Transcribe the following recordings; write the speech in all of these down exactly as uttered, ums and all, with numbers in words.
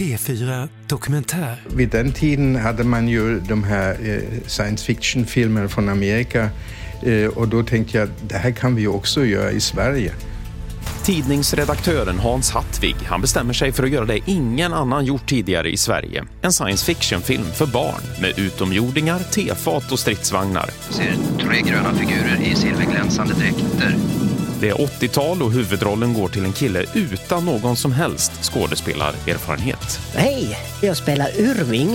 P fyra Dokumentär. Vid den tiden hade man ju de här eh, science fiction-filmer från Amerika eh, och då tänkte jag det här kan vi också göra i Sverige. Tidningsredaktören Hans Hattvig, han bestämmer sig för att göra det ingen annan gjort tidigare i Sverige. En science fiction-film för barn med utomjordingar, tefat och stridsvagnar. Jag ser tre gröna figurer i silverglänsande dräkter. Det är åttiotal och huvudrollen går till en kille utan någon som helst skådespelarerfarenhet. Hej, jag spelar Urving.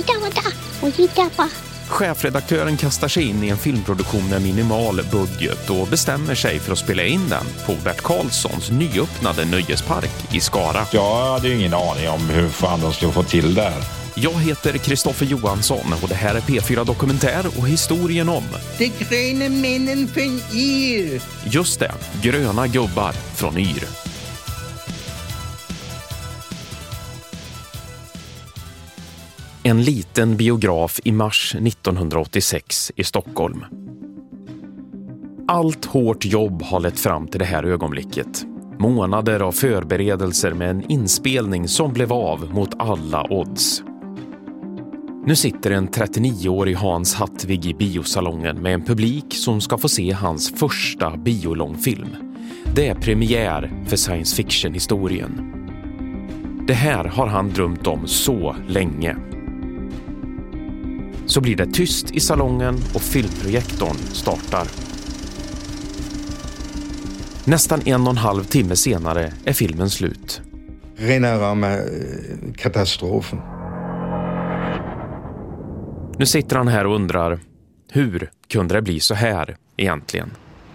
Chefredaktören kastar sig in i en filmproduktion med minimal budget och bestämmer sig för att spela in den på Bert Karlssons nyöppnade nöjespark i Skara. Jag hade ju ingen aning om hur fan de skulle få till det här. Jag heter Kristoffer Johansson och det här är P fyra Dokumentär och historien om De gröna männen från Yr. Just det, gröna gubbar från Yr. En liten biograf i mars nittonhundraåttiosex i Stockholm. Allt hårt jobb har lett fram till det här ögonblicket. Månader av förberedelser med en inspelning som blev av mot alla odds. Nu sitter en trettionioårig Hans Hattvig i biosalongen med en publik som ska få se hans första biolångfilm. Det är premiär för science fiction-historien. Det här har han drömt om så länge. Så blir det tyst i salongen och filmprojektorn startar. Nästan en och en halv timme senare är filmen slut. Rena rama katastrofen. Nu sitter han här och undrar, hur kunde det bli så här egentligen?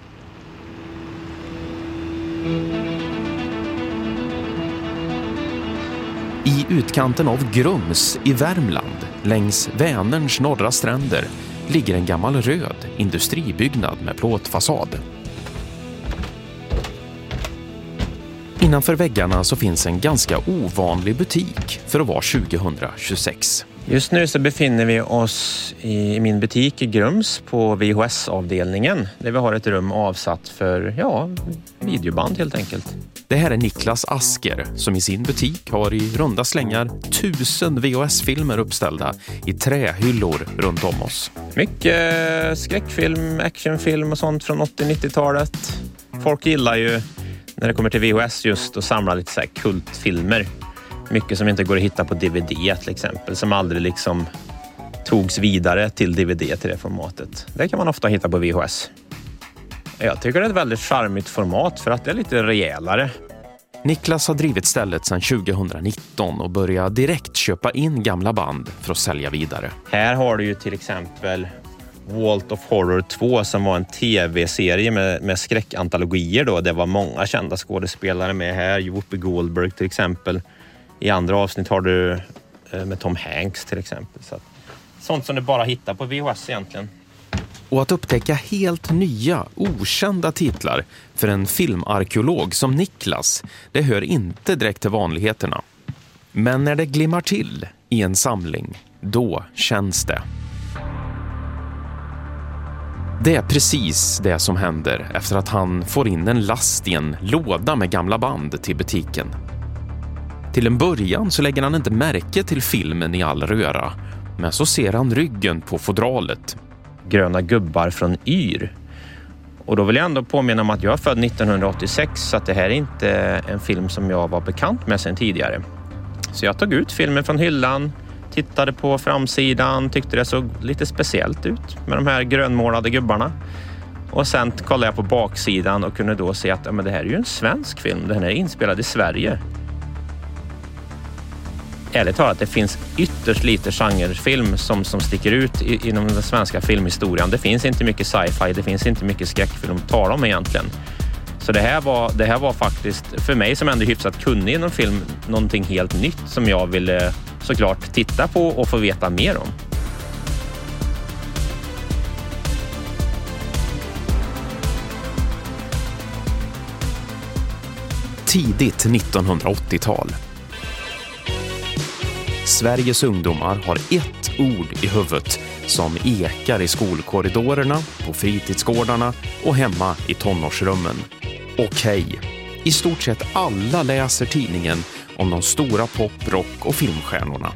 I utkanten av Grums i Värmland, längs Vänerns norra stränder, ligger en gammal röd industribyggnad med plåtfasad. Innanför väggarna så finns en ganska ovanlig butik för att vara tjugohundratjugosex. Just nu så befinner vi oss i min butik i Grums på V H S-avdelningen där vi har ett rum avsatt för, ja, videoband helt enkelt. Det här är Niklas Asker som i sin butik har i runda slängar tusen V H S-filmer uppställda i trähyllor runt om oss. Mycket skräckfilm, actionfilm och sånt från åttio-nittiotalet. Folk gillar ju när det kommer till V H S just att samla lite så här kultfilmer. Mycket som inte går att hitta på D V D till exempel, som aldrig liksom togs vidare till D V D till det formatet. Det kan man ofta hitta på V H S. Jag tycker det är ett väldigt charmigt format för att det är lite rejälare. Niklas har drivit stället sedan tjugohundranitton och börjar direkt köpa in gamla band för att sälja vidare. Här har du ju till exempel Vault of Horror två som var en tv-serie med, med skräckantologier då. Det var många kända skådespelare med här. Whoopi Goldberg till exempel. I andra avsnitt har du eh, med Tom Hanks till exempel. Så att, sånt som du bara hittar på V H S egentligen. Och att upptäcka helt nya, okända titlar för en filmarkeolog som Niklas, det hör inte direkt till vanligheterna. Men när det glimmar till i en samling, då känns det. Det är precis det som händer efter att han får in en last i en låda med gamla band till butiken. Till en början så lägger han inte märke till filmen i all röra, men så ser han ryggen på fodralet. Gröna gubbar från Yr. Och då vill jag ändå påminna om att jag är född nittonhundraåttiosex, så att det här är inte en film som jag var bekant med sedan tidigare. Så jag tog ut filmen från hyllan, tittade på framsidan, tyckte det såg lite speciellt ut med de här grönmålade gubbarna. Och sen kollade jag på baksidan och kunde då se att ja, men det här är ju en svensk film, den är inspelad i Sverige. Ärligt talat, det finns ytterst lite genrefilm som, som sticker ut i, inom den svenska filmhistorien. Det finns inte mycket sci-fi, det finns inte mycket skräckfilm att tala om egentligen. Så det här var, det här var faktiskt, för mig som ändå hyfsat kunnig inom film, någonting helt nytt som jag ville såklart titta på och få veta mer om. Tidigt nittonhundraåttiotal. Sveriges ungdomar har ett ord i huvudet som ekar i skolkorridorerna, på fritidsgårdarna och hemma i tonårsrummen. Okej, i stort sett alla läser tidningen om de stora pop, rock och filmstjärnorna.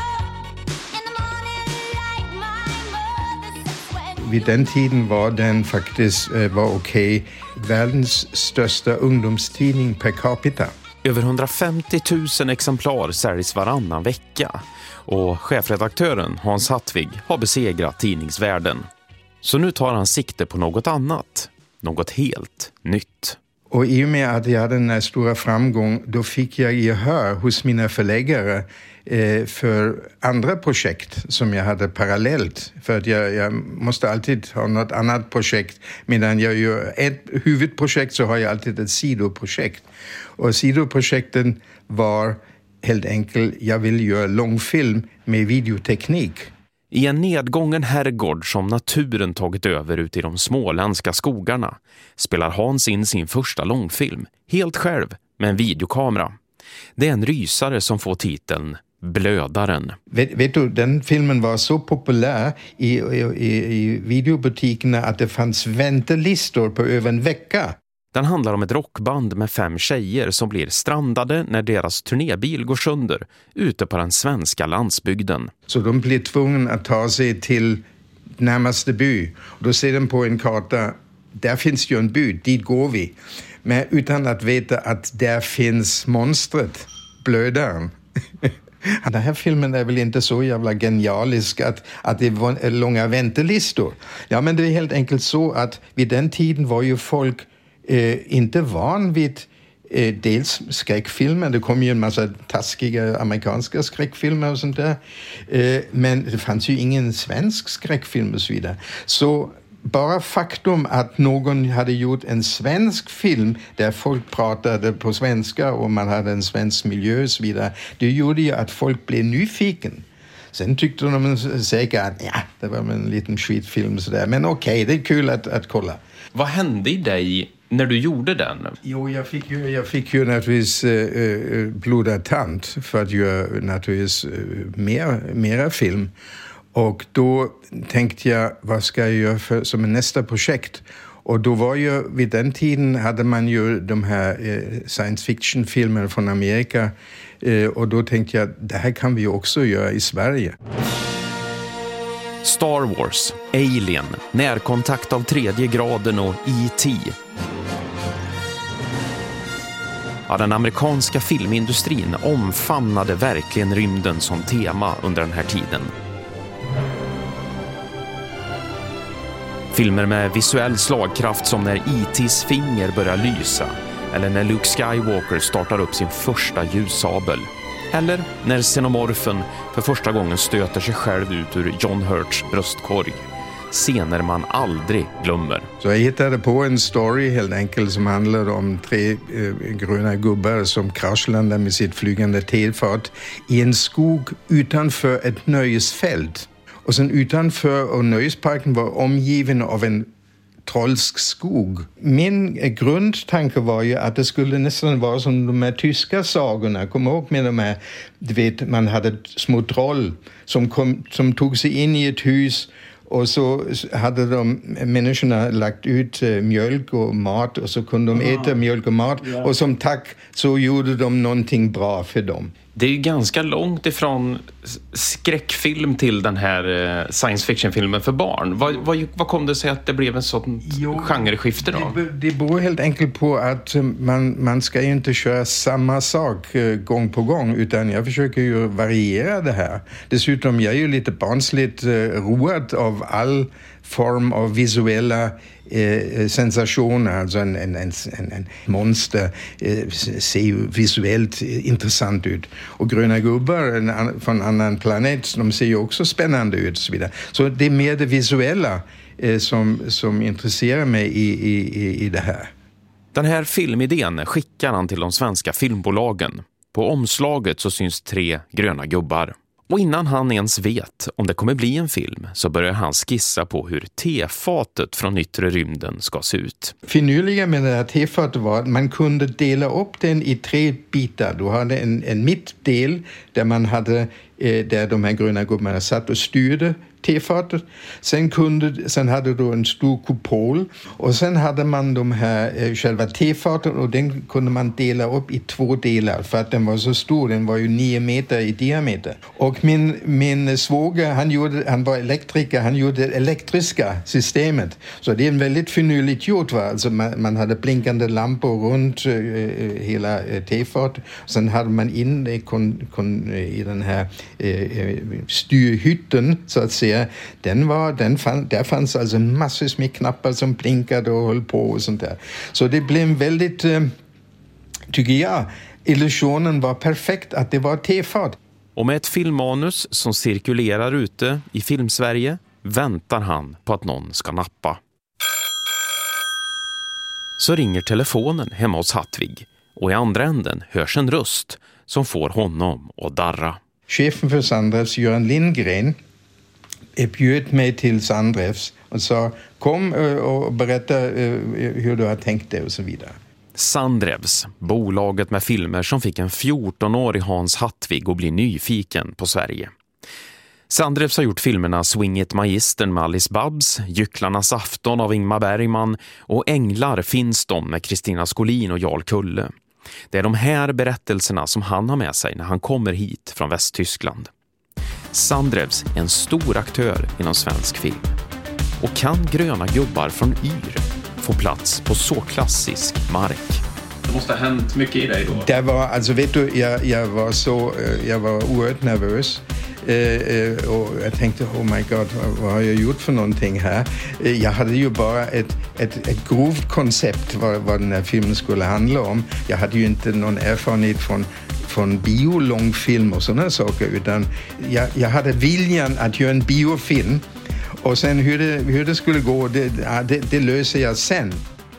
Vid den tiden var den faktiskt var okej. Världens största ungdomstidning per capita. Över hundrafemtio tusen exemplar säljs varannan vecka och chefredaktören Hans Hattvig har besegrat tidningsvärlden. Så nu tar han sikte på något annat, något helt nytt. Och i och med att jag hade den här stora framgång, då fick jag gehör hos mina förläggare eh, för andra projekt som jag hade parallellt. För att jag, jag måste alltid ha något annat projekt. Medan jag gör ett huvudprojekt så har jag alltid ett sidoprojekt. Och sidoprojekten var helt enkelt, jag vill göra långfilm med videoteknik. I en nedgången herrgård som naturen tagit över ut i de småländska skogarna spelar Hans in sin första långfilm, helt själv med en videokamera. Det är en rysare som får titeln Blödaren. Vet, vet du, den filmen var så populär i, i, i videobutikerna att det fanns väntelistor på över en vecka. Den handlar om ett rockband med fem tjejer som blir strandade när deras turnébil går sönder ute på den svenska landsbygden. Så de blir tvungna att ta sig till närmaste by. Och då ser de på en karta, där finns ju en by, dit går vi. Men utan att veta att där finns monstret, Blödaren. Den här filmen är väl inte så jävla genialisk att, att det är långa väntelistor. Ja, men det är helt enkelt så att vid den tiden var ju folk Eh, inte van vid eh, dels skräckfilmer. Det kom ju en massa taskiga amerikanska skräckfilmer och sånt där. Eh, men det fanns ju ingen svensk skräckfilm och så vidare. Så bara faktum att någon hade gjort en svensk film där folk pratade på svenska och man hade en svensk miljö och så vidare, det gjorde ju att folk blev nyfiken. Sen tyckte de säkert att ja, det var en liten skitfilm sådär. Men okej, okay, det är kul att, att kolla. Vad hände i dig när du gjorde den? Jo, jag fick ju, jag fick ju naturligtvis äh, blodad tand för att göra naturligtvis äh, mer, mera film. Och då tänkte jag, vad ska jag göra för, som en nästa projekt? Och då var ju, vid den tiden hade man ju de här eh, science fiction-filmerna från Amerika. Eh, och då tänkte jag, det här kan vi också göra i Sverige. Star Wars, Alien, Närkontakt av tredje graden och E T Ja, den amerikanska filmindustrin omfamnade verkligen rymden som tema under den här tiden. Filmer med visuell slagkraft som när E T:s finger börjar lysa, eller när Luke Skywalker startar upp sin första ljussabel, eller när xenomorfen för första gången stöter sig själv ut ur John Hurts bröstkorg. Scener man aldrig glömmer. Så jag hittade på en story helt enkelt som handlar om tre eh, gröna gubbar som kraschlandar med sitt flygande tefat i en skog utanför ett nöjesfält. Och sen utanför och nöjesparken var omgiven av en trollsk skog. Min grundtanke var ju att det skulle nästan vara som de här tyska sagorna. Kom ihåg med de här, du vet, man hade små troll som, kom, som tog sig in i ett hus. Och så hade de människorna lagt ut mjölk och mat och så kunde de äta mjölk och mat. Ja. Och som tack så gjorde de någonting bra för dem. Det är ju ganska långt ifrån skräckfilm till den här science fiction-filmen för barn. Vad, vad, vad kom det sig att det blev en sån jo, genreskifte då? Det, det beror helt enkelt på att man, man ska ju inte köra samma sak gång på gång, utan jag försöker ju variera det här. Dessutom jag är ju lite barnsligt road av all form av visuella Eh, sensationer, alltså en, en, en, en monster eh, ser ju visuellt intressant ut. Och gröna gubbar en, från en annan planet, de ser ju också spännande ut och så vidare. Så det är mer det visuella eh, som, som intresserar mig i, i, i det här. Den här filmidén skickar han till de svenska filmbolagen. På omslaget så syns tre gröna gubbar. Och innan han ens vet om det kommer bli en film så börjar han skissa på hur tefatet från yttre rymden ska se ut. Finurliga med det här tefatet var att man kunde dela upp den i tre bitar. Du hade en, en mittdel där man hade eh, där de här gröna gubbarna satt och styrde tefatet. Sen, kunde, sen hade du en stor kupol och sen hade man de här eh, själva tefaten och den kunde man dela upp i två delar för att den var så stor, den var ju nio meter i diameter. Och min, min svåger, han, gjorde, han var elektriker, han gjorde det elektriska systemet. Så det är en väldigt finurligt gjort, va? Alltså man, man hade blinkande lampor runt eh, hela eh, tefatet. Sen hade man in eh, kon, kon, i den här eh, styrhytten så att säga. Den var, den fann, där fanns alltså massor med knappar som blinkade och höll på och sånt där. Så det blev väldigt, eh, tycker jag, illusionen var perfekt att det var tefat. Och med ett filmmanus som cirkulerar ute i Filmsverige väntar han på att någon ska nappa. Så ringer telefonen hemma hos Hattvig och i andra änden hörs en röst som får honom att darra. Chefen för Sandrefs, Göran Lindgren, bjöd mig till Sandrefs och sa kom och berätta hur du har tänkt det och så vidare. Sandrefs, bolaget med filmer som fick en fjorton-årig Hans Hattvig att bli nyfiken på Sverige. Sandrefs har gjort filmerna Swing It Magistern med Alice Babs, Gycklarnas afton av Ingmar Bergman och Änglar finns de med Kristina Skolin och Jarl Kulle. Det är de här berättelserna som han har med sig när han kommer hit från Västtyskland. Sandrefs är en stor aktör inom svensk film. Och kan gröna gubbar från Yr få plats på så klassisk mark? Det måste ha hänt mycket i dig då. Det var, alltså vet du, jag, jag var så, jag var oerhört nervös. Eh, och jag tänkte, oh my god, vad, vad har jag gjort för någonting här? Eh, jag hade ju bara ett, ett, ett grovt koncept vad, vad den här filmen skulle handla om. Jag hade ju inte någon erfarenhet från, från biolångfilm och sådana saker, utan jag, jag hade viljan att göra en biofilm. Och sen hur det, hur det skulle gå, det, det, det löser jag sen.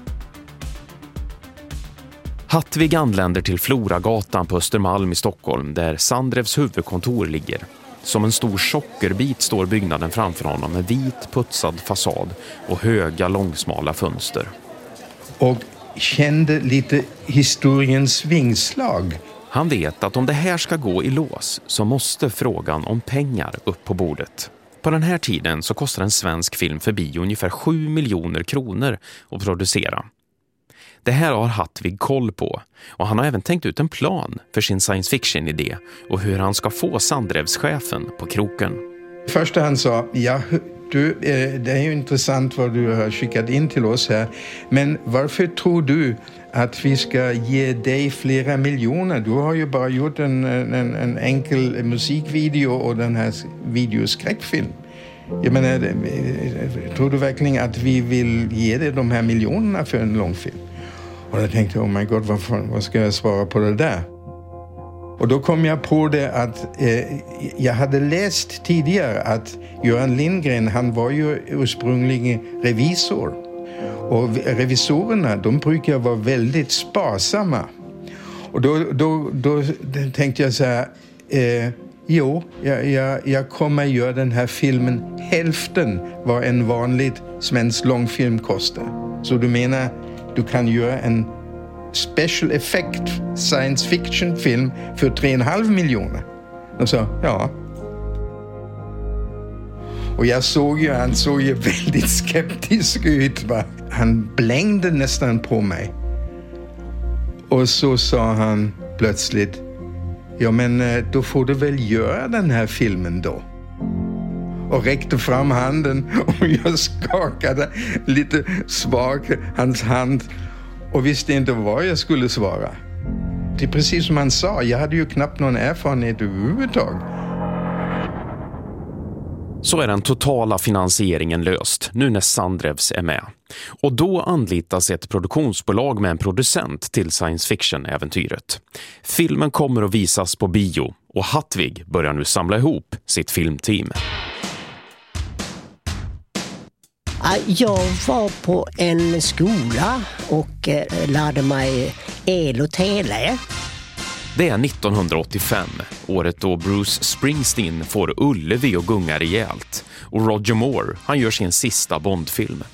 Hattvig anländer till Floragatan på Östermalm i Stockholm där Sandrefs huvudkontor ligger. Som en stor sockerbit står byggnaden framför honom med vit putsad fasad och höga långsmala fönster. Och kände lite historiens vingslag. Han vet att om det här ska gå i lås så måste frågan om pengar upp på bordet. På den här tiden så kostar en svensk film för bio ungefär sju miljoner kronor att producera. Det här har Hattvig koll på och han har även tänkt ut en plan för sin science fiction-idé och hur han ska få Sandrefs-chefen på kroken. Första han sa, ja du, det är ju intressant vad du har skickat in till oss här, men varför tror du att vi ska ge dig flera miljoner? Du har ju bara gjort en, en, en enkel musikvideo och den här videoskräckfilm. Jag menar, tror du verkligen att vi vill ge dig de här miljonerna för en långfilm? Och jag tänkte, oh my god, vad, vad ska jag svara på det där? Och då kom jag på det att eh, jag hade läst tidigare att Göran Lindgren, han var ju ursprungligen revisor. Och revisorerna, de brukar vara väldigt sparsamma. Och då, då, då tänkte jag så här, eh, jo, jag, jag, jag kommer göra den här filmen hälften vad en vanlig svensk långfilm kostar. Så du menar, du kan göra en special effect science fiction film för tre och en halv miljoner. Och så, ja. Och jag såg ju, han såg ju väldigt skeptisk ut, va? Han blängde nästan på mig. Och så sa han plötsligt, ja men då får du väl göra den här filmen då. Och räckte fram handen och jag skakade lite svagt hans hand och visste inte vad jag skulle svara. Det är precis som han sa, jag hade ju knappt någon erfarenhet överhuvudtaget. Så är den totala finansieringen löst nu när Sandrefs är med. Och då anlitas ett produktionsbolag med en producent till science fiction-äventyret. Filmen kommer att visas på bio och Hattvig börjar nu samla ihop sitt filmteam. Jag var på en skola och lärde mig el och tele. Det är nittonhundraåttiofem, året då Bruce Springsteen får Ullevi och gunga rejält. Och Roger Moore, han gör sin sista Bondfilm.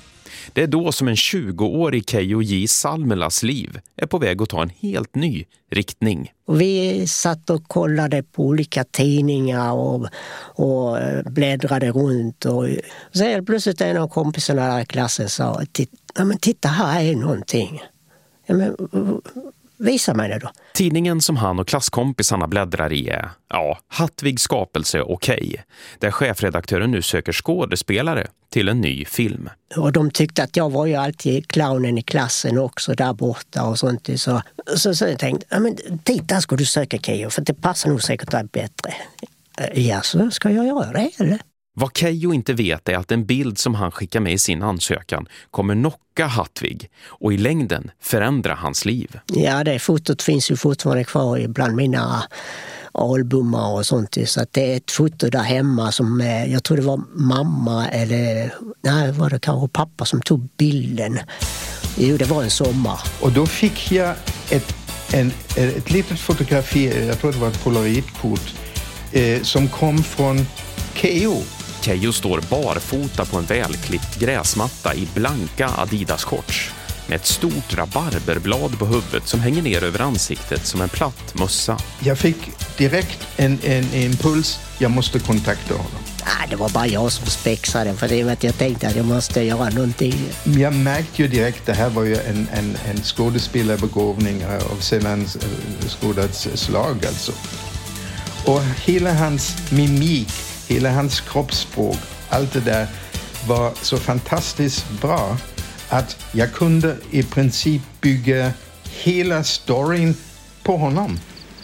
Det är då som en tjugoårig Keijo J. Salmelas liv är på väg att ta en helt ny riktning. Vi satt och kollade på olika tidningar och, och bläddrade runt. Och så helt plötsligt en av kompisarna där i klassen sa, ja, men titta, här är någonting. Ja, men, visa mig det då. Tidningen som han och klasskompisarna bläddrar i är, ja, Hattvigs skapelse okej. Där chefredaktören nu söker skådespelare till en ny film. Och de tyckte att jag var ju alltid clownen i klassen också där borta och sånt. Så, så, så jag tänkte, ja men titta ska du söka Keijo för det passar nog säkert dig bättre. Ja, så ska jag göra det eller? Vad Keijo inte vet är att en bild som han skickar med i sin ansökan kommer knocka Hattvig och i längden förändra hans liv. Ja, det fotot finns ju fortfarande kvar bland mina albumar och sånt. Så att det är ett foto där hemma som, jag tror det var mamma eller nej, var det kanske pappa som tog bilden. Jo, det var en sommar. Och då fick jag ett, en, ett litet fotografi, jag tror det var ett polaroidkort, eh, som kom från Keijo. Keijo står barfota på en välklippt gräsmatta i blanka Adidas-shorts med ett stort rabarberblad på huvudet som hänger ner över ansiktet som en platt mössa. Jag fick direkt en, en impuls, jag måste kontakta honom. Nej, det var bara jag som spexade för det att jag tänkte att jag måste göra någonting. Jag märkte ju direkt, det här var ju en, en, en skådespelarbegåvning av sällan skådats slag alltså. Och hela hans mimik, hela hans kroppsspråk, allt det där var så fantastiskt bra att jag kunde i princip bygga hela storyn på honom.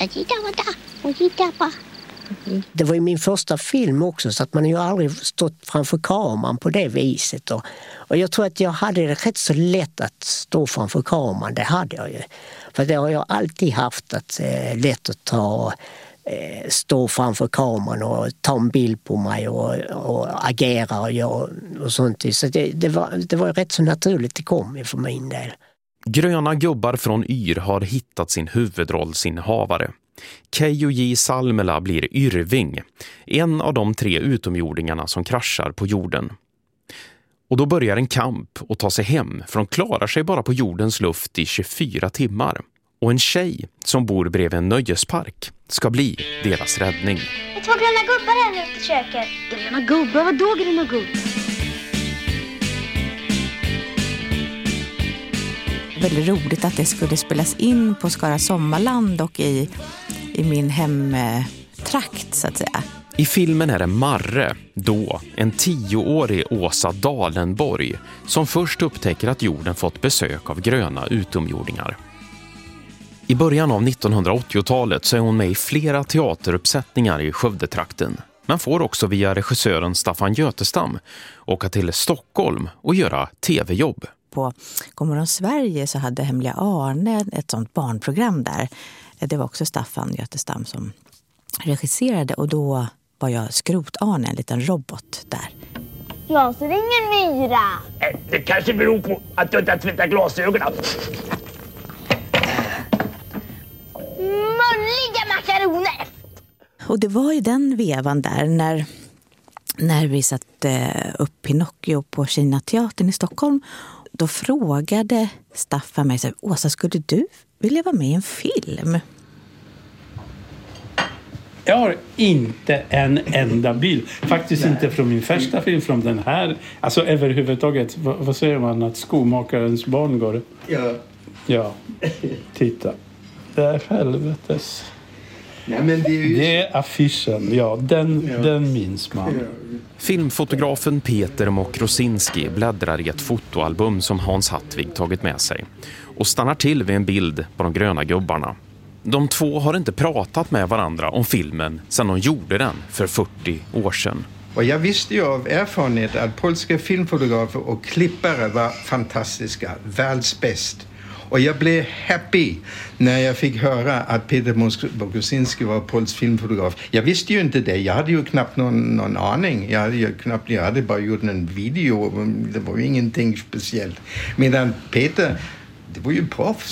Det var ju min första film också så att man har ju aldrig stått framför kameran på det viset. Och, och jag tror att jag hade det rätt så lätt att stå framför kameran, det hade jag ju. För det har jag alltid haft, att eh, lätt att ta... stå framför kameran och ta en bild på mig och, och agera och, jag, och sånt. Så det, det, var, det var rätt så naturligt det kom för min del. Gröna gubbar från Yr har hittat sin huvudrollsinnehavare. Keijo J. Salmela blir Yrving, en av de tre utomjordingarna som kraschar på jorden. Och då börjar en kamp att ta sig hem, för de klarar sig bara på jordens luft i tjugofyra timmar. Och en tjej som bor bredvid en nöjespark ska bli deras räddning. Det är två gröna gubbar här ute i köket. Gröna gubbar? Vadå gröna gubbar? Väldigt roligt att det skulle spelas in på Skara Sommarland och i, i min hemtrakt så att säga. I filmen är det Marre, då en tioårig Åsa Dalenborg, som först upptäcker att jorden fått besök av gröna utomjordingar. I början av nittonhundraåttiotalet så är hon med i flera teateruppsättningar i Skövdetrakten. Man får också via regissören Staffan Götestam åka till Stockholm och göra tv-jobb. På Godmorgon Sverige så hade Hemliga Arne ett sånt barnprogram där. Det var också Staffan Götestam som regisserade och då var jag Skrot-Arne, en liten robot där. Ja, så det är ingen myra. Det kanske beror på att du inte har tvättat glasögonen. Mulliga makaroner! Och det var ju den vevan där när, när vi satt eh, upp Pinocchio på Kina teatern i Stockholm. Då frågade Staffan mig så här, Åsa, skulle du vilja vara med i en film? Jag har inte en enda bild. Faktiskt inte från min första film, från den här. Alltså överhuvudtaget, vad, vad säger man? Att skomakarens barn går? Ja. Ja, titta. Det är helvetes. Nej, men det är ju... Det är affischen, ja, den, ja. den minns man. Ja. Filmfotografen Peter Mokrosinski bläddrar i ett fotoalbum som Hans Hattvig tagit med sig och stannar till vid en bild på de gröna gubbarna. De två har inte pratat med varandra om filmen sedan de gjorde den för fyrtio år sedan. Och jag visste ju av erfarenhet att polska filmfotografer och klippare var fantastiska, världsbäst. Och jag blev happy när jag fick höra att Peter Mokrosinski var polsk filmfotograf. Jag visste ju inte det. Jag hade ju knappt någon, någon aning. Jag hade ju knappt, jag hade bara gjort en video. Det var ju ingenting speciellt. Medan Peter, det var ju proffs.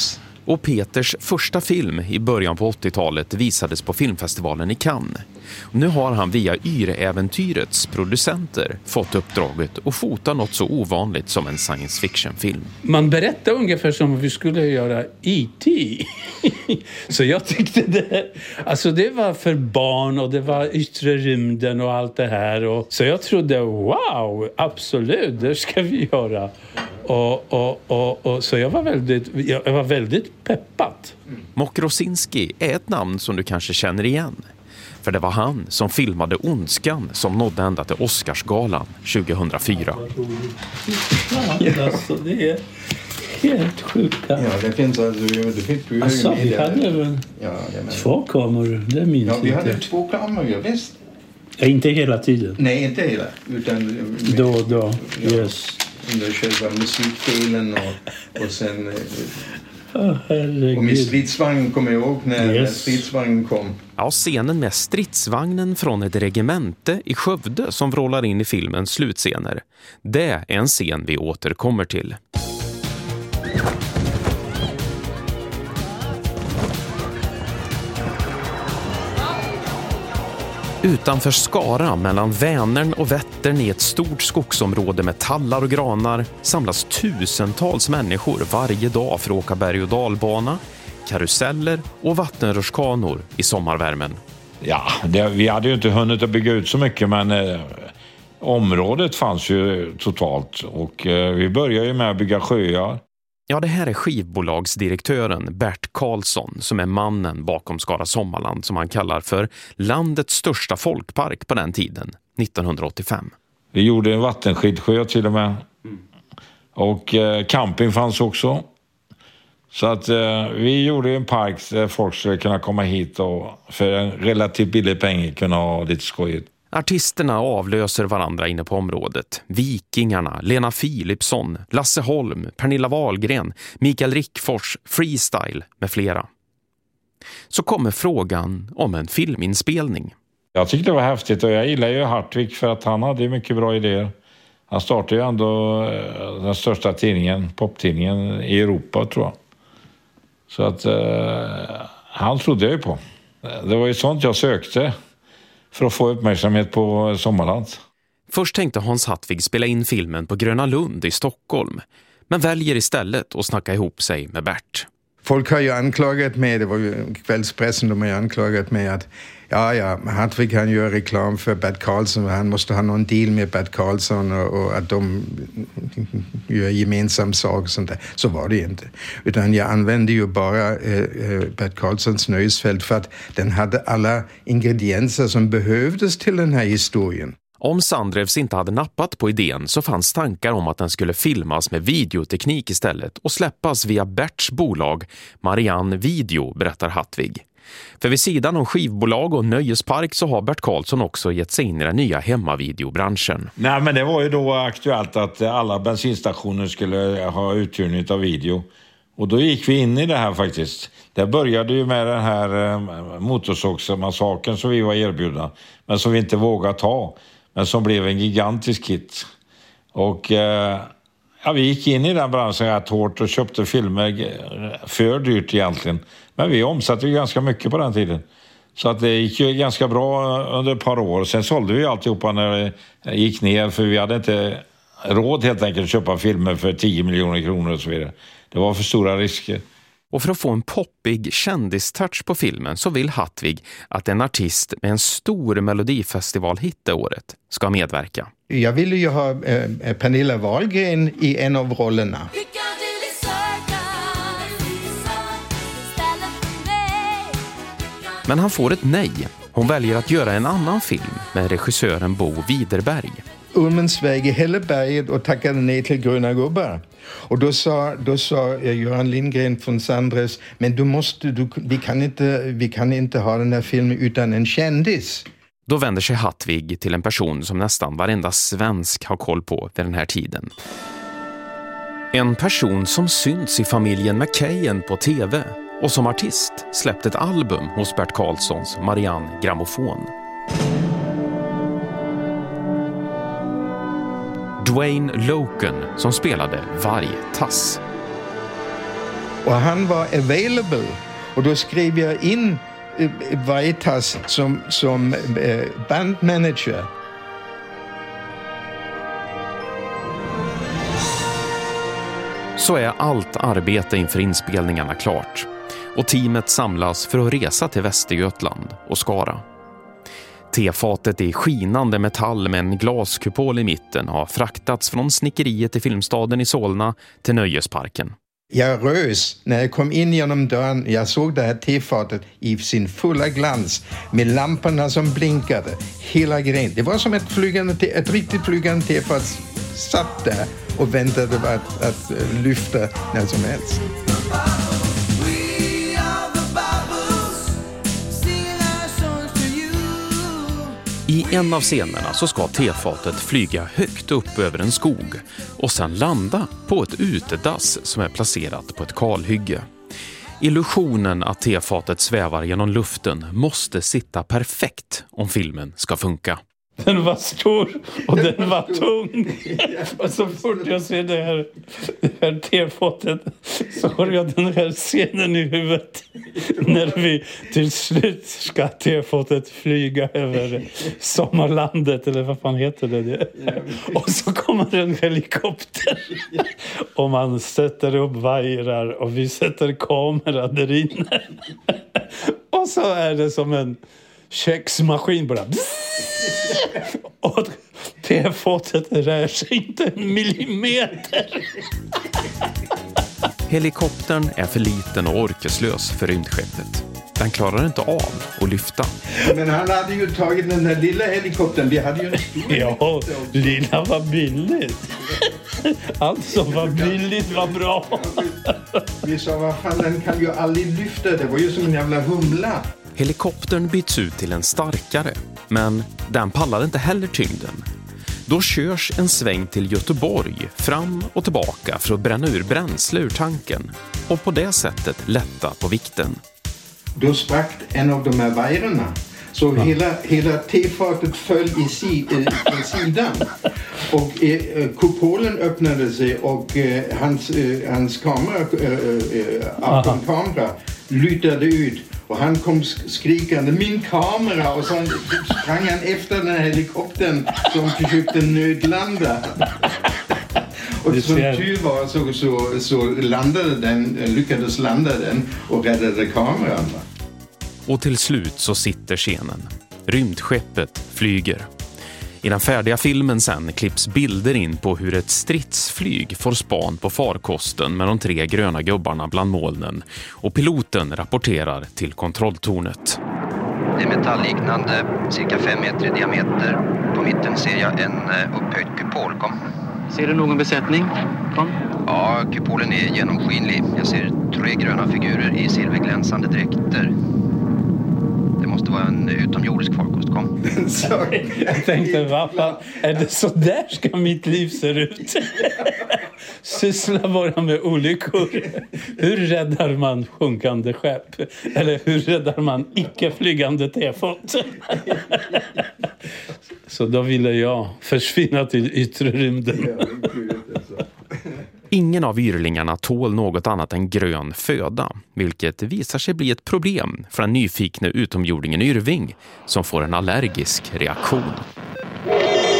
Och Peters första film i början på åttiotalet visades på filmfestivalen i Cannes. Och nu har han via Yr-äventyrets producenter fått uppdraget att fota något så ovanligt som en science fiction-film. Man berättar ungefär som om vi skulle göra E T Så jag tyckte det, alltså det var för barn och det var yttre rymden och allt det här. Och, så jag trodde, wow, absolut, det ska vi göra. Och, och, och, och, så jag var väldigt, jag var väldigt peppat. Mokrosinski är ett namn som du kanske känner igen. För det var han som filmade Ondskan som nådde ända till Oscarsgalan tjugohundrafyra. Ja, alltså det är helt sjukt. Ja, det finns alltså... Det finns ju alltså, vi hade väl ja, två kameror, det minns ja, vi inte. hade två kameror, visst. Ja, inte hela tiden. Nej, inte hela. Utan då och då, ja, yes. Under själva musikdelen och, och sen... Oh, och med stridsvagn kommer jag ihåg när, yes. när stridsvagnen kom. Ja, scenen med stridsvagnen från ett regemente i Skövde som vrålar in i filmens slutscener. Det är en scen vi återkommer till. Utanför Skara, mellan Vänern och Vättern i ett stort skogsområde med tallar och granar, samlas tusentals människor varje dag för att åka berg- och dalbana, karuseller och vattenrutschkanor i sommarvärmen. Ja, det, vi hade ju inte hunnit att bygga ut så mycket, men eh, området fanns ju totalt och eh, vi började ju med att bygga sjöar. Ja, det här är skivbolagsdirektören Bert Karlsson som är mannen bakom Skara Sommarland som han kallar för landets största folkpark på den tiden, nittonhundraåttiofem. Vi gjorde en vattenskidsjö till och med. Och eh, camping fanns också. Så att eh, vi gjorde en park där folk skulle kunna komma hit och för en relativt billig pengar kunna ha lite skojigt. Artisterna avlöser varandra inne på området. Vikingarna, Lena Philipsson, Lasse Holm, Pernilla Wahlgren, Mikael Rickfors, Freestyle med flera. Så kommer frågan om en filminspelning. Jag tyckte det var häftigt och jag gillar ju Hartvig för att han hade mycket bra idéer. Han startade ju ändå den största tidningen, poptidningen i Europa tror jag. Så att eh, han trodde jag ju på. Det var ju sånt jag sökte för att få uppmärksamhet på Sommarland. Först tänkte Hans Hartvig spela in filmen på Gröna Lund i Stockholm, men väljer istället att snacka ihop sig med Bert. Folk har ju anklagat mig, det var ju kvällspressen, de har ju anklagat mig att ja, ja, Hartvig kan göra reklam för Bert Karlsson och han måste ha någon deal med Bert Karlsson och, och att de gör gemensam sak och sånt där. Så var det inte. Utan jag använde ju bara eh, Bert Karlssons nöjesfält för att den hade alla ingredienser som behövdes till den här historien. Om Sandrevs inte hade nappat på idén så fanns tankar om att den skulle filmas med videoteknik istället och släppas via Berts bolag Marianne Video, berättar Hartvig. För vid sidan om skivbolag och nöjespark så har Bert Karlsson också gett sig in i den nya hemmavideobranschen. Nej, men det var ju då aktuellt att alla bensinstationer skulle ha uthyrning av video. Och då gick vi in i det här faktiskt. Det började ju med den här motorsågsmassakern som vi var erbjudna, men som vi inte vågade ta. Men som blev en gigantisk hit. Och eh, ja, vi gick in i den branschen rätt hårt och köpte filmer för dyrt egentligen. Men vi omsatte ju ganska mycket på den tiden. Så att det gick ju ganska bra under ett par år. Sen sålde vi alltihopa när det gick ner. För vi hade inte råd helt enkelt att köpa filmer för tio miljoner kronor och så vidare. Det var för stora risker. Och för att få en poppig kändistouch på filmen så vill Hartvig att en artist med en stor melodifestivalhit det året ska medverka. Jag ville ju ha eh, Pernilla Wahlgren i en av rollerna. Men han får ett nej. Hon väljer att göra en annan film med regissören Bo Widerberg. Ulmens väg i Helleberget och tackade nej till Gröna gubbar. Och då sa, då sa Göran Lindgren från Sandres, men du måste, du, vi, kan inte, vi kan inte ha den här filmen utan en kändis. Då vänder sig Hartvig till en person som nästan varenda svensk har koll på vid den här tiden. En person som synts i familjen McKayen på tv och som artist släppte ett album hos Bert Karlssons Marianne Grammofon. Dwayne Loken som spelade Vargtass. Och han var available. Och då skrev jag in Vaitas som, som eh, bandmanager. Så är allt arbete inför inspelningarna klart och teamet samlas för att resa till Västergötland och Skara. Tefatet i skinande metall med en glaskupol i mitten har fraktats från snickeriet i Filmstaden i Solna till Nöjesparken. Jag rös när jag kom in genom dörren. Jag såg det här tefatet i sin fulla glans med lamporna som blinkade. Hela grejen. Det var som ett, flygande te- ett riktigt flygande tefat satt där och väntade på att, att lyfta när som helst. I en av scenerna så ska tefatet flyga högt upp över en skog och sen landa på ett utedass som är placerat på ett kalhygge. Illusionen att tefatet svävar genom luften måste sitta perfekt om filmen ska funka. Den var stor och den var tung. Och så fort jag ser det här, det här tefatet så har jag den här scenen i huvudet. När vi till slut ska tefatet flyga över sommarlandet, eller vad fan heter det? Och så kommer en helikopter. Och man sätter upp vajrar och vi sätter kamera där inne. Och så är det som en köksmaskin bara. Och tefatet rör sig inte en millimeter. Helikoptern är för liten och orkeslös för rymdskeppet. Den klarar inte av att lyfta. Men han hade ju tagit den där lilla helikoptern. Vi hade ju en stor. Ja, lilla var billigt. Allt som var billigt var bra. Vi sa, vad fan, den kan ju aldrig lyfta. Det var ju som en jävla humla. Helikoptern byts ut till en starkare, men den pallade inte heller tyngden. Då körs en sväng till Göteborg fram och tillbaka för att bränna ur bränsle ur tanken och på det sättet lätta på vikten. Då sprack en av de här vajrarna. Så ja. hela, hela tefatet föll i, si, i, i sidan. Och eh, kupolen öppnade sig och eh, hans, eh, hans kamera, eh, eh, kamera lutade ut. Och han kom skrikande, min kamera! Och så sprang han efter den här helikoptern som försökte nödlanda. Och som tur var så, så, så landade den, lyckades landa den och räddade kameran. Och till slut så sitter scenen. Rymdskeppet flyger. I den färdiga filmen sen klipps bilder in på hur ett stridsflyg får span på farkosten med de tre gröna gubbarna bland molnen. Och piloten rapporterar till kontrolltornet. Det är metallliknande, cirka fem meter i diameter. På mitten ser jag en upphöjd kupol. Kom. Ser du någon besättning? Kom. Ja, kupolen är genomskinlig. Jag ser tre gröna figurer i silverglänsande dräkter. Det måste vara en utomjordisk farkost. Kom. Jag tänkte, vad fan, är det så där ska mitt liv se ut? Syssla bara med olyckor. Hur räddar man sjunkande skepp? Eller hur räddar man icke-flygande tefat? Så då ville jag försvinna till yttre rymden. Ingen av yrlingarna tål något annat än grön föda, vilket visar sig bli ett problem för den nyfikne utomjordingen Yrving som får en allergisk reaktion. Men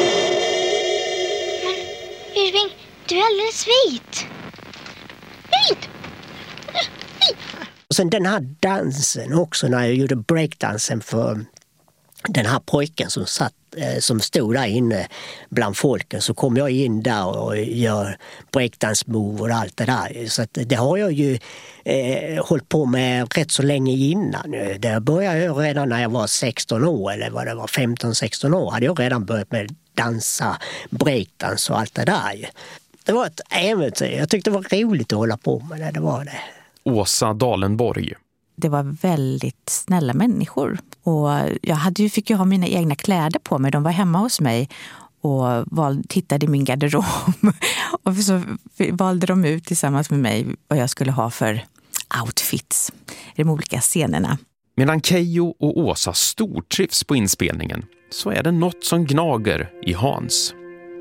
Yrving, du är alldeles vit. Vit! Vit! Och sen den här dansen också, när jag gjorde breakdansen för den här pojken som satt, som stod där inne bland folken, så kom jag in där och gör breakdance-move och allt det där. Så att det har jag ju eh, hållit på med rätt så länge innan. Det började jag redan när jag var sexton år, eller vad det var, femton sexton år hade jag redan börjat med dansa, breakdance och allt det där. Det var ett äventyr. Jag tyckte det var roligt att hålla på med det, det var det. Åsa Dalenborg. Det var väldigt snälla människor. Och jag hade ju, fick ju ha mina egna kläder på mig. De var hemma hos mig och val, tittade i min garderob. Och så valde de ut tillsammans med mig vad jag skulle ha för outfits i de olika scenerna. Medan Keyyo och Åsa stortrivs på inspelningen så är det något som gnager i Hans.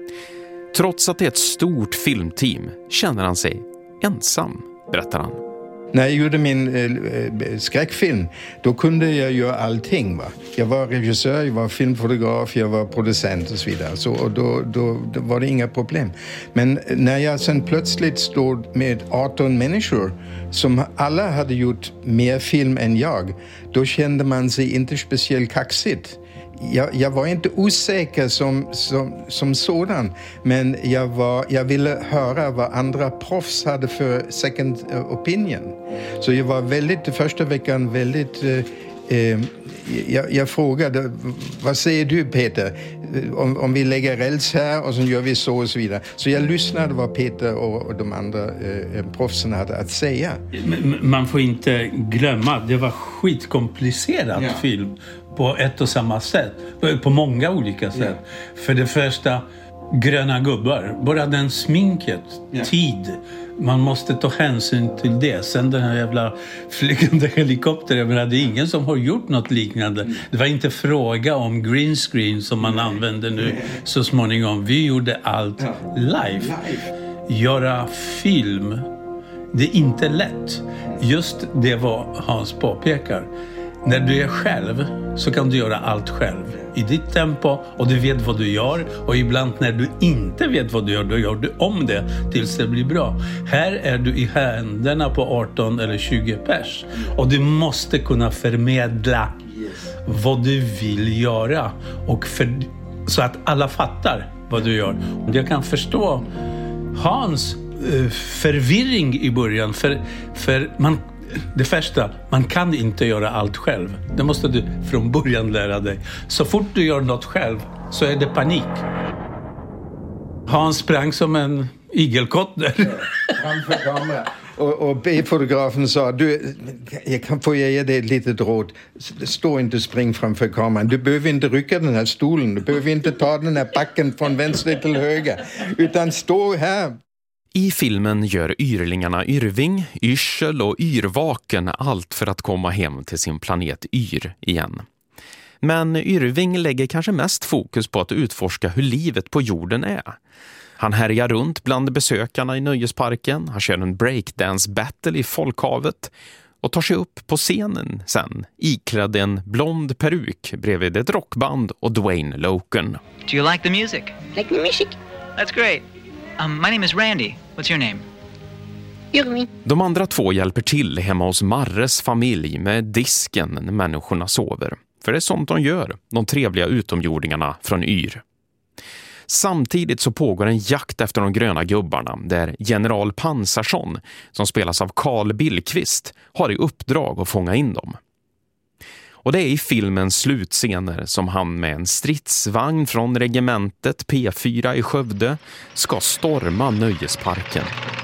Trots att det är ett stort filmteam känner han sig ensam, berättar han. När jag gjorde min eh, skräckfilm, då kunde jag göra allting. Va? Jag var regissör, jag var filmfotograf, jag var producent och så vidare. Så, och då, då, då var det inga problem. Men när jag sen plötsligt stod med arton människor som alla hade gjort mer film än jag, då kände man sig inte speciellt kaxigt. Jag, jag var inte osäker som, som, som sådan, men jag, var, jag ville höra vad andra proffs hade för second opinion. Så jag var väldigt, första veckan väldigt... Eh, eh, jag, jag frågade, vad säger du Peter? Om, om vi lägger räls här och så gör vi så och så vidare. Så jag lyssnade vad Peter och, och de andra eh, proffsen hade att säga. Man får inte glömma, det var skitkomplicerat ja. film. På ett och samma sätt. På många olika sätt. Yeah. För det första, gröna gubbar. Bara den sminket, yeah. tid. Man måste ta hänsyn till det. Sen den här jävla flygande helikoptern. Jag menar, det är ingen som har gjort något liknande. Mm. Det var inte fråga om green screen som man använder nu yeah. så småningom. Vi gjorde allt yeah. live. live. Göra film, det är inte lätt. Just det vad Hans påpekar. När du är själv så kan du göra allt själv. I ditt tempo och du vet vad du gör. Och ibland när du inte vet vad du gör, då gör du om det tills det blir bra. Här är du i händerna på arton eller tjugo pers. Och du måste kunna förmedla vad du vill göra. Och för, så att alla fattar vad du gör. Jag kan förstå Hans uh, förvirring i början. För, för man... Det första, man kan inte göra allt själv. Det måste du från början lära dig. Så fort du gör något själv så är det panik. Han sprang som en igelkott där. Framför kameran. Och, och B-fotografen sa, du, jag kan få ge dig ett litet råd. Stå inte och spring framför kameran. Du behöver inte rycka den här stolen. Du behöver inte ta den här backen från vänster till höger. Utan stå här. I filmen gör yrlingarna Yrving, Yrsel och Yrvaken allt för att komma hem till sin planet Yr igen. Men Yrving lägger kanske mest fokus på att utforska hur livet på jorden är. Han härjar runt bland besökarna i nöjesparken, han kör en breakdance battle i folkhavet och tar sig upp på scenen sen, iklädd en blond peruk bredvid ett rockband och Dwayne Loken. Do you like the music? Like the music? That's great. Um, my name is Randy. What's your name? Yrmi. De andra två hjälper till hemma hos Marres familj med disken när människorna sover. För det är sånt de gör, de trevliga utomjordingarna från Yr. Samtidigt så pågår en jakt efter de gröna gubbarna där general Pansarsson, som spelas av Carl Billqvist, har i uppdrag att fånga in dem. Och det är i filmens slutscener som han med en stridsvagn från regementet P fyra i Skövde ska storma nöjesparken.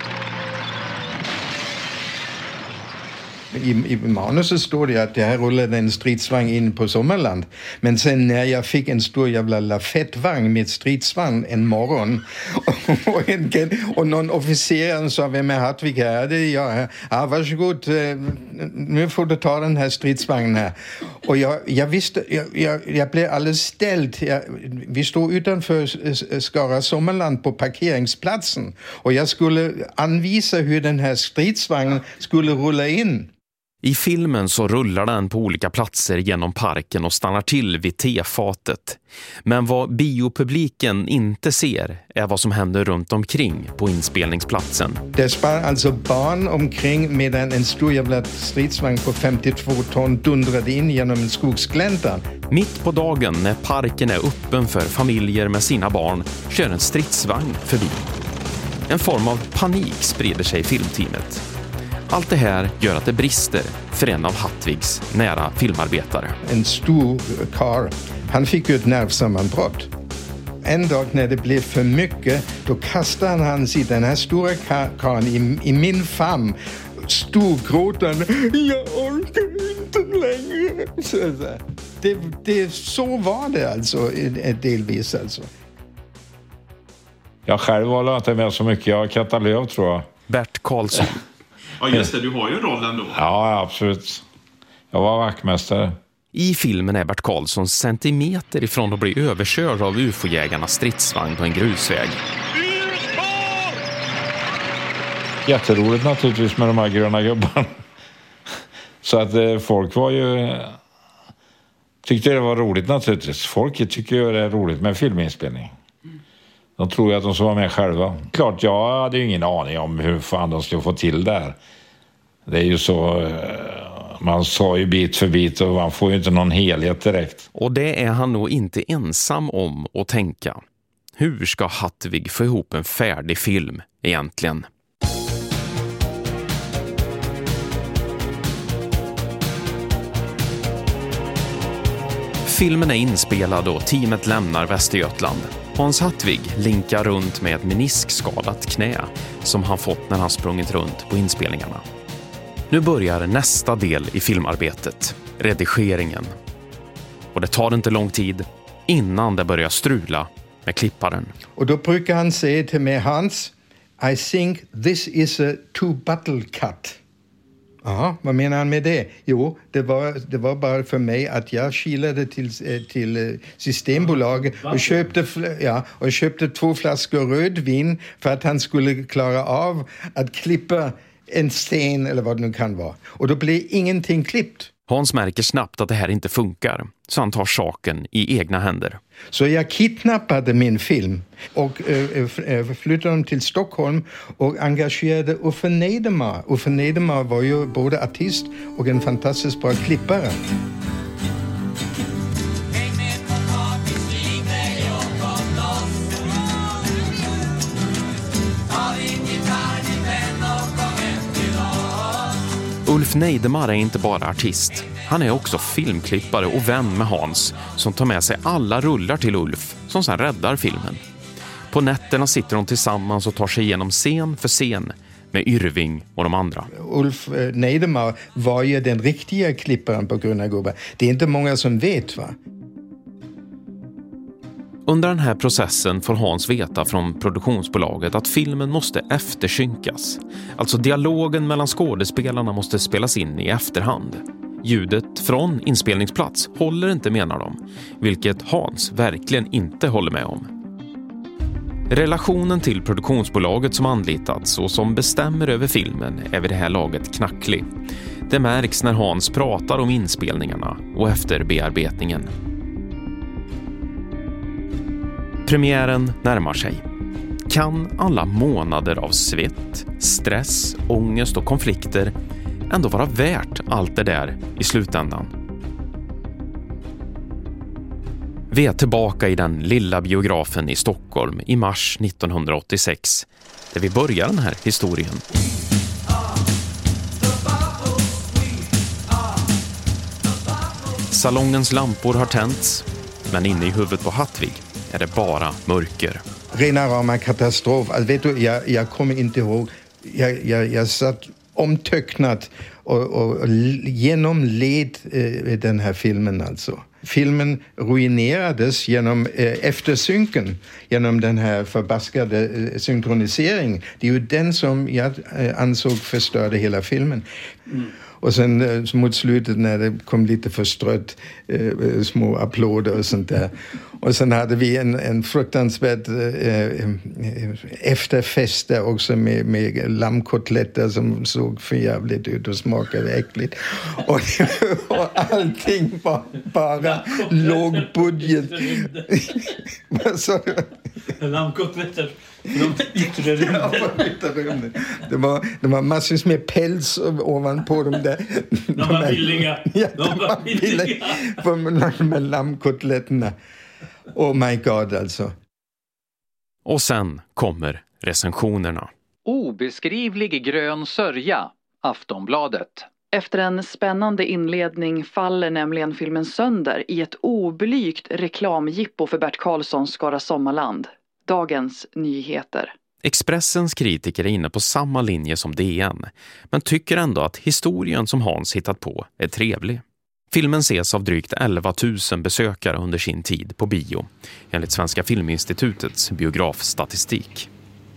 I, I manuset står det att det här rullade en stridsvagn in på Sommarland. Men sen när jag fick en stor jävla lafettvagn med stridsvagn en morgon och, en, och någon officer sa, vem är Hartvig här? Det är jag här. Ja, varsågod, nu får du ta den här stridsvagnen här. Och jag, jag visste, jag, jag, jag blev alldeles ställd. Jag, vi stod utanför Skara Sommarland på parkeringsplatsen och jag skulle anvisa hur den här stridsvagnen skulle rulla in. I filmen så rullar den på olika platser genom parken och stannar till vid tefatet. Men vad biopubliken inte ser är vad som händer runt omkring på inspelningsplatsen. Det sprang alltså barn omkring medan en stor jävla stridsvagn på femtiotvå ton dundrade in genom en skogsglänta. Mitt på dagen när parken är öppen för familjer med sina barn kör en stridsvagn förbi. En form av panik sprider sig i filmteamet. Allt det här gör att det brister för en av Hartvigs nära filmarbetare. En stor karl, han fick ju ett nervsammanbrott. En dag när det blev för mycket, då kastade han sig den här stora karln i, i min famn. Storgråtande, jag orkar inte längre. Så, det, det, så var det alltså, delvis alltså. Jag själv var inte med så mycket, jag har Katalöv tror jag. Bert Karlsson. Ja just det, du har ju rollen då. Ja, absolut. Jag var vaktmästare. I filmen är Bert Karlsson centimeter ifrån att bli överkörd av U F O-jägarnas stridsvagn på en grusväg. jätteroligt naturligtvis med de här gröna gubbarna. Så att eh, folk var ju... Tyckte det var roligt naturligtvis. Folket tycker ju det är roligt med filminspelning. De tror ju att de ska vara med själva. Klart, jag hade ju ingen aning om hur fan de skulle få till det här. Det är ju så... Man sa ju bit för bit och man får ju inte någon helhet direkt. Och det är han nog inte ensam om att tänka. Hur ska Hattvig få ihop en färdig film egentligen? Filmen är inspelad och teamet lämnar Västergötland. Hans Hattvig linkar runt med ett meniskskadat knä som han fått när han sprungit runt på inspelningarna. Nu börjar nästa del i filmarbetet, redigeringen. Och det tar inte lång tid innan det börjar strula med klipparen. Och då brukar han säga till mig, Hans, I think this is a two-bottle cut. Ja, vad menar han med det? Jo, det var, det var bara för mig att jag kilade till, till Systembolaget och köpte, ja, och köpte två flaskor rödvin för att han skulle klara av att klippa en sten eller vad det nu kan vara. Och då blir ingenting klippt. Hans märker snabbt att det här inte funkar, så han tar saken i egna händer. Så jag kidnappade min film och äh, flyttade dem till Stockholm och engagerade Uffe Nedermar. Uffe Nedermar var ju både artist och en fantastiskt bra klippare. Ulf Nedermar är inte bara artist. Han är också filmklippare och vän med Hans som tar med sig alla rullar till Ulf som sedan räddar filmen. På nätterna sitter de tillsammans och tar sig igenom scen för scen med Yrving och de andra. Ulf Nedermar var ju den riktiga klipparen på Gröna gubbar. Det är inte många som vet, va? Under den här processen får Hans veta från produktionsbolaget att filmen måste eftersynkas. Alltså dialogen mellan skådespelarna måste spelas in i efterhand. Ljudet från inspelningsplats håller inte, menar de, vilket Hans verkligen inte håller med om. Relationen till produktionsbolaget som anlitats och som bestämmer över filmen är vid det här laget knacklig. Det märks när Hans pratar om inspelningarna och efterbearbetningen. Premiären närmar sig. Kan alla månader av svett, stress, ångest och konflikter ändå vara värt allt det där i slutändan? Vi är tillbaka i den lilla biografen i Stockholm i mars nittonhundraåttiosex, där vi börjar den här historien. Salongens lampor har tänts, men inne i huvudet på Hattvig är det bara mörker. Rena rama katastrof. Alltså, vet du, jag, jag kommer inte ihåg. Jag, jag, jag satt omtöcknat och, och, och genomled eh, den här filmen alltså. Filmen ruinerades genom eh, eftersynken, genom den här förbaskade eh, synkroniseringen. Det är ju den som jag eh, ansåg förstörde hela filmen. Mm. Och sen eh, mot slutet när det kom lite förstrött eh, små applåder och sånt där. Och sen hade vi en, en fruktansvärd eh, efterfest där också med, med lammkotletter som såg för jävligt ut och smakade äckligt. Och, och allting var bara låg budget. Vad sa du? Lammkotletter. De yttre rymden. Ja, yttre rymden. Det var, det var massvis med päls ovanpå de där. De var billiga. Ja, de var billiga. För med lammkotletterna. Oh my god alltså. Och sen kommer recensionerna. Obeskrivlig grön sörja, Aftonbladet. Efter en spännande inledning faller nämligen filmen sönder i ett oblygt reklamgippo för Bert Karlssons Skara Sommarland. Dagens nyheter. Expressens kritiker är inne på samma linje som D N, men tycker ändå att historien som Hans hittat på är trevlig. Filmen ses av drygt elva tusen besökare under sin tid på bio, enligt Svenska Filminstitutets biografstatistik.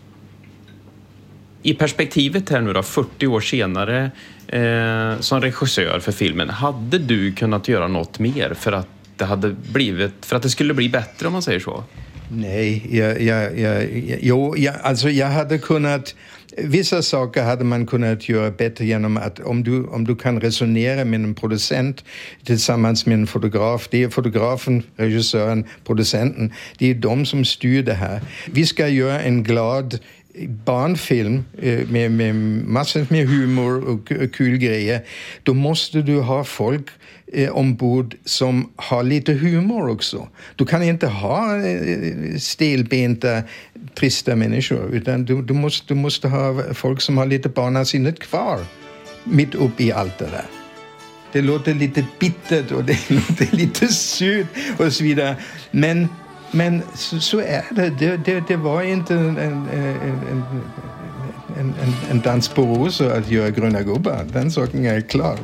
I perspektivet här nu då, fyrtio år senare eh, som regissör för filmen, hade du kunnat göra något mer för att det hade blivit, för att det skulle bli bättre, om man säger så? Nej, jag, jag, jag, jo, jag, alltså jag hade kunnat Vissa saker hade man kunnat göra bättre genom att om du, om du kan resonera med en producent tillsammans med en fotograf, det är fotografen, regissören, producenten, det är de som styr det här. Vi ska göra en glad barnfilm med, med massor med humor och kul grejer. Då måste du ha folk eh, ombord som har lite humor också. Du kan inte ha eh, stelbenta, trista människor, utan du, du, måste, du måste ha folk som har lite barnasinnet kvar mitt upp i allt det där. Det låter lite bittert och det låter lite surt och så vidare. Men Men så, så är det. Det, det. det var inte en, en, en, en, en dans på rosor att göra Gröna gubbar. Den saken är klar.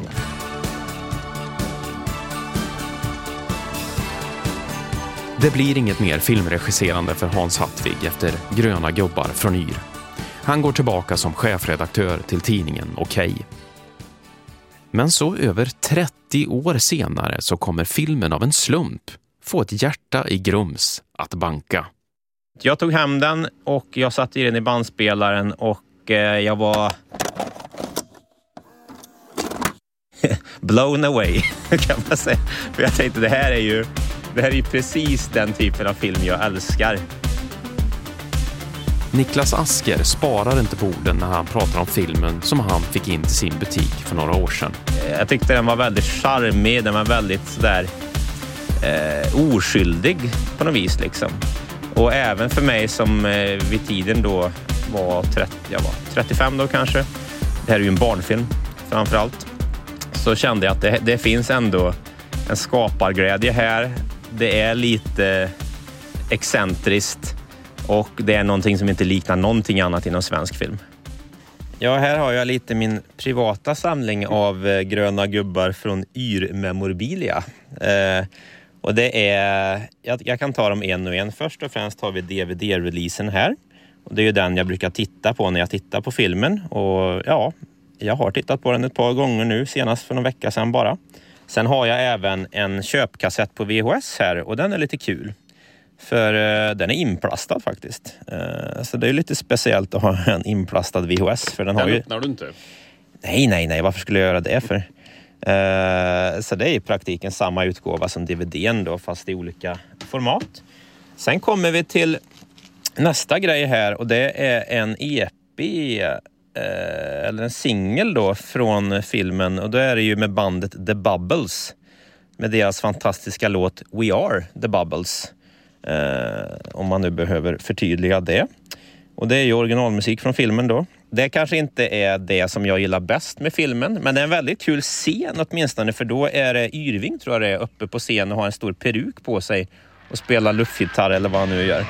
Det blir inget mer filmregisserande för Hans Hartvig efter Gröna gubbar från Yr. Han går tillbaka som chefredaktör till tidningen Okej. Men så över trettio år senare så kommer filmen av en slump få ett hjärta i Grums att banka. Jag tog hem den och jag satte in den i bandspelaren och eh, jag var blown away kan man säga. För jag tänkte det här är ju det här är ju precis den typen av film jag älskar. Niklas Asker sparar inte på orden när han pratar om filmen som han fick in till sin butik för några år sedan. Jag tyckte den var väldigt charmig, den var väldigt sådär Eh, oskyldig på något vis liksom. Och även för mig som eh, vid tiden då var, trettio, jag var trettiofem då kanske. Det här är ju en barnfilm framförallt. Så kände jag att det, det finns ändå en skaparglädje här. Det är lite excentriskt och det är någonting som inte liknar någonting annat inom svensk film. Ja, här har jag lite min privata samling av eh, gröna gubbar från Yr memorabilia. Eh, Och det är, jag, jag kan ta dem en och en. Först och främst har vi D V D-releasen här. Och det är ju den jag brukar titta på när jag tittar på filmen. Och ja, jag har tittat på den ett par gånger nu, senast för någon vecka sedan bara. Sen har jag även en köpkassett på V H S här och den är lite kul. För uh, den är inplastad faktiskt. Uh, så det är lite speciellt att ha en inplastad V H S. För den, den har ju... öppnar du inte? Nej, nej, nej. Varför skulle jag göra det för? Uh, så det är i praktiken samma utgåva som D V D:n då, fast i olika format. Sen kommer vi till nästa grej här och det är en E P uh, eller en singel då från filmen och då är det ju med bandet The Bubbles med deras fantastiska låt We Are The Bubbles. Uh, om man nu behöver förtydliga det. Och det är ju originalmusik från filmen då. Det kanske inte är det som jag gillar bäst med filmen, men det är en väldigt kul scen åtminstone, för då är det Yrving, tror jag det är, uppe på scen och har en stor peruk på sig och spelar luftgitarr eller vad han nu gör.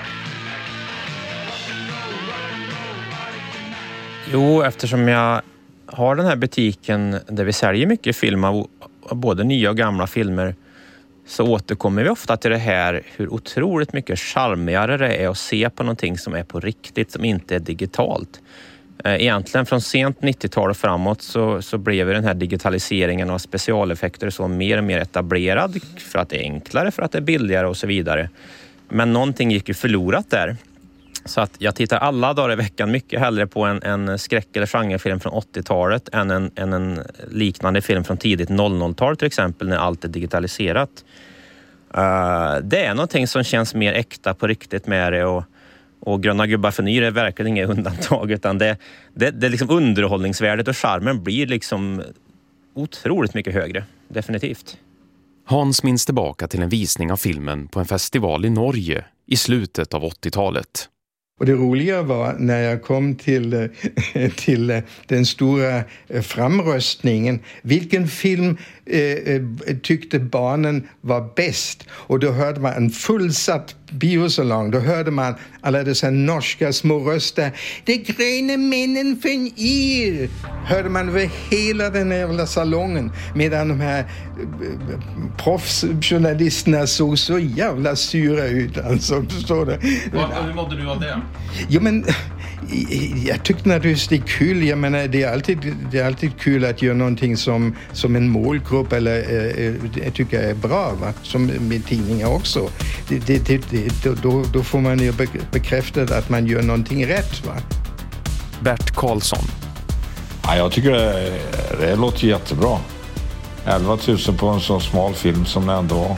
Jo, eftersom jag har den här butiken där vi säljer mycket film av både nya och gamla filmer, så återkommer vi ofta till det här hur otroligt mycket charmigare det är att se på någonting som är på riktigt, som inte är digitalt. Egentligen från sent nittiotal och framåt så, så blev den här digitaliseringen av specialeffekter så mer och mer etablerad för att det är enklare, för att det är billigare och så vidare. Men någonting gick ju förlorat där. Så att jag tittar alla dagar i veckan mycket hellre på en, en skräck- eller genrefilm från åttiotalet än en, än en liknande film från tidigt noll noll-tal till exempel, när allt är digitaliserat. Uh, det är någonting som känns mer äkta på riktigt med det, och, och Gröna gubbar för Yr är verkligen inget undantag, utan det, det, det liksom underhållningsvärdet och charmen blir liksom otroligt mycket högre, definitivt. Hans minns tillbaka till en visning av filmen på en festival i Norge i slutet av åttiotalet. Och det roliga var när jag kom till, till den stora framröstningen, vilken film eh, tyckte barnen var bäst? Och då hörde man en fullsatt biosalong, då hörde man alla dessa norska små röster. Det gröna männen från Yr hörde man över hela den jävla salongen, medan de här proffsjournalisterna såg så jävla syra ut. Alltså, förstår du? Hur mådde du av det? Jo, men jag tyckte naturligtvis det är kul. Jag menar, det är alltid, det är alltid kul att göra någonting som, som en målgrupp eller eh, jag tycker är bra, va? Som med tidningar också. Det, det, det, det, då, då får man ju bekräftat att man gör någonting rätt, va? Bert Karlsson. Ja, jag tycker det, det låter jättebra. elva tusen på en så smal film som det ändå var.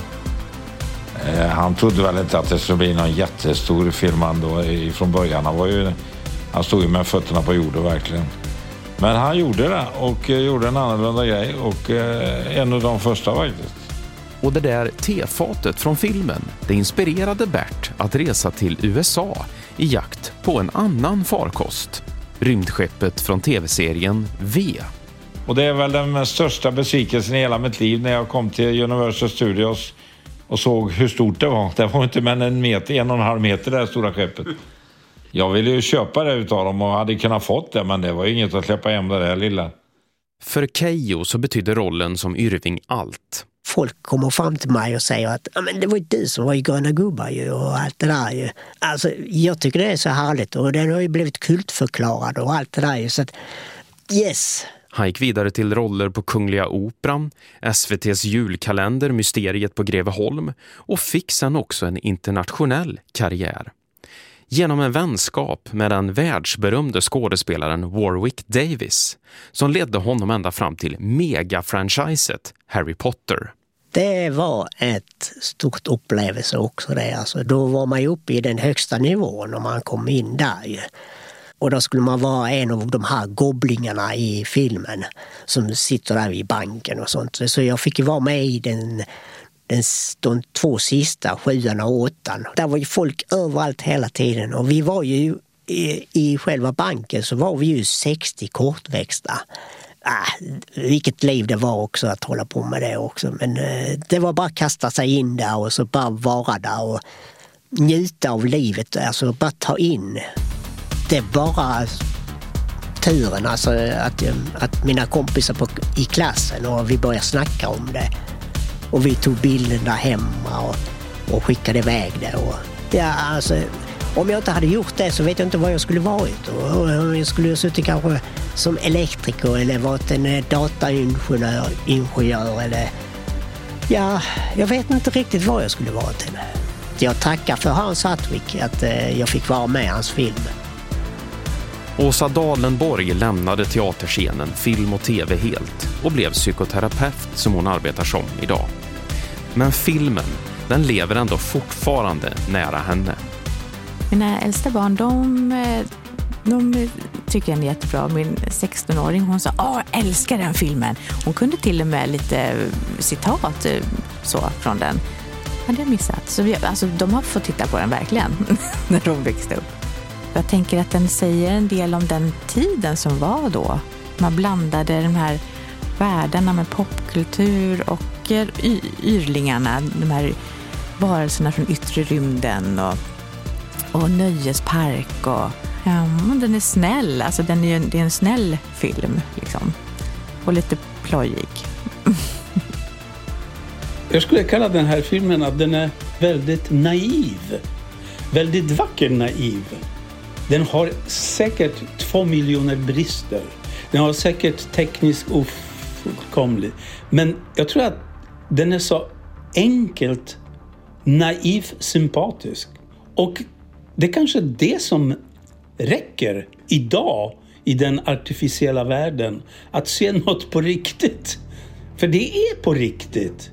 Eh, han trodde väl inte att det skulle bli någon jättestor film ändå från början. Han, var ju, han stod ju med fötterna på jorden verkligen. Men han gjorde det och eh, gjorde en annorlunda grej och eh, en av de första faktiskt. Och det där tefatet från filmen, det inspirerade Bert att resa till U S A i jakt på en annan farkost. Rymdskeppet från tv-serien V. Och det är väl den största besvikelsen i hela mitt liv när jag kom till Universal Studios och såg hur stort det var. Det var inte men en meter, en och en halv meter det här stora skeppet. Jag ville ju köpa det utav dem och hade kunnat fått det, men det var ju inget att släppa hem det där lilla. För Keijo så betyder rollen som Yrving allt. Folk kommer fram till mig och säger att ja, men det var ju du som var i Gröna gubbar ju, och allt det där ju. Alltså, jag tycker det är så härligt och den har ju blivit kultförklarad och allt det där ju, så att yes. Han gick vidare till roller på Kungliga Operan, S V T:s julkalender Mysteriet på Greveholm och fick sen också en internationell karriär. Genom en vänskap med den världsberömde skådespelaren Warwick Davis som ledde honom ända fram till megafranchiset Harry Potter. Det var ett stort upplevelse också det. Alltså, då var man ju uppe i den högsta nivån när man kom in där ju. Och då skulle man vara en av de här gobblingarna i filmen som sitter där i banken och sånt. Så jag fick ju vara med i den, den, de två sista, sjuan och åttan. Där var ju folk överallt hela tiden. Och vi var ju i, i själva banken så var vi ju sextio kortväxta. Ah, vilket liv det var också att hålla på med det också. Men eh, det var bara att kasta sig in där och så bara vara där och njuta av livet. Alltså bara ta in. Det är bara turen alltså att, att mina kompisar på, i klassen och vi började snacka om det. Och vi tog bilden där hemma och, och skickade iväg det. Och, ja, alltså, om jag inte hade gjort det så vet jag inte vad jag skulle varit. Och, och jag skulle ha suttit kanske som elektriker eller varit en dataingenjör ingenjör, eller ja, jag vet inte riktigt vad jag skulle varit. Jag tackar för Hans Hartwig att eh, jag fick vara med i hans film. Åsa Dalenborg lämnade teaterscenen, film och tv helt och blev psykoterapeut som hon arbetar som idag. Men filmen, den lever ändå fortfarande nära henne. Mina äldsta barn, de, de tycker den är jättebra. Min sextonåring, hon sa, åh, jag älskar den filmen. Hon kunde till och med lite citat så från den. Hade jag missat. Så vi, alltså, de har fått titta på den verkligen när de växte upp. Jag tänker att den säger en del om den tiden som var då. Man blandade de här världarna med popkultur och y- yrlingarna. De här varelserna från yttre rymden och, och nöjespark. Och, ja, den är snäll. Alltså den är, det är en snäll film. Liksom. Och lite plojig. Jag skulle kalla den här filmen att den är väldigt naiv. Väldigt vacker naiv. Den har säkert två miljoner brister. Den har säkert tekniskt ofullkomlig. Men jag tror att den är så enkelt, naiv, sympatisk. Och det är kanske det som räcker idag i den artificiella världen. Att se något på riktigt. För det är på riktigt.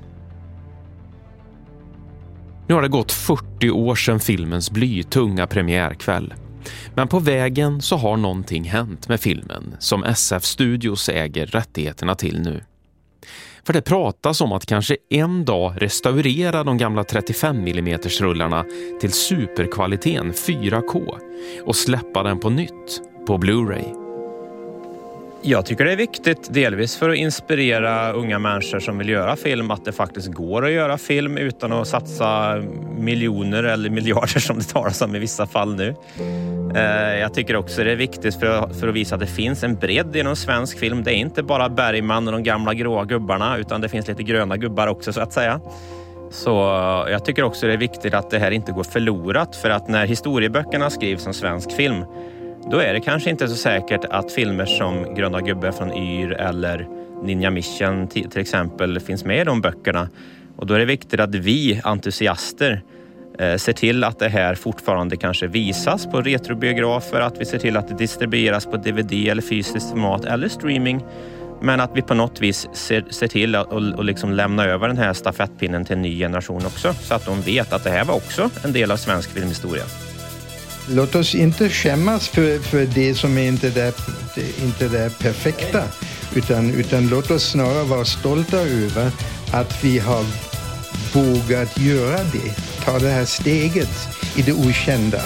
Nu har det gått fyrtio år sedan filmens blytunga premiärkväll. Men på vägen så har någonting hänt med filmen som S F Studios äger rättigheterna till nu. För det pratas om att kanske en dag restaurera de gamla trettiofem millimeter rullarna till superkvaliteten fyra K och släppa den på nytt på Blu-ray. Jag tycker det är viktigt, delvis för att inspirera unga människor som vill göra film, att det faktiskt går att göra film utan att satsa miljoner eller miljarder som det talas om i vissa fall nu. Jag tycker också det är viktigt för att, för att visa att det finns en bredd inom svensk film. Det är inte bara Bergman och de gamla gråa gubbarna, utan det finns lite gröna gubbar också så att säga. Så jag tycker också det är viktigt att det här inte går förlorat, för att när historieböckerna skrivs som svensk film, då är det kanske inte så säkert att filmer som Gröna gubbar från Yr eller Ninja Mission till exempel finns med i de böckerna. Och då är det viktigt att vi entusiaster eh, ser till att det här fortfarande kanske visas på retrobiografer, att vi ser till att det distribueras på D V D eller fysiskt format eller streaming, men att vi på något vis ser, ser till att och, och liksom lämna över den här stafettpinnen till en ny generation också, så att de vet att det här var också en del av svensk filmhistoria. Låt oss inte skämmas för, för det som är inte är inte det perfekta, utan, utan låt oss snarare vara stolta över att vi har vågat göra det. Ta det här steget i det okända.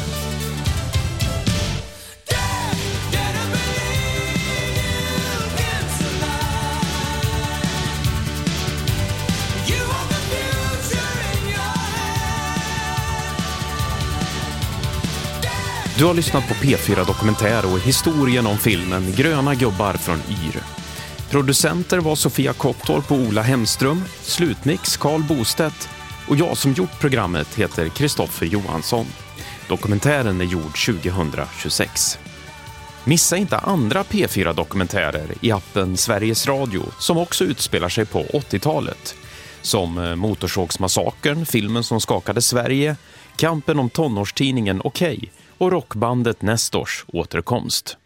Du har lyssnat på P fyra Dokumentär och historien om filmen Gröna gubbar från Yr. Producenter var Sofia Kottorp och Ola Hemström, slutmix Carl Bostedt och jag som gjort programmet heter Kristoffer Johansson. Dokumentären är gjord tjugohundratjugosex. Missa inte andra P fyra Dokumentärer i appen Sveriges Radio som också utspelar sig på åttiotalet. Som Motorsågsmassakern, filmen som skakade Sverige, kampen om tonårstidningen Okej och rockbandet Nestors återkomst.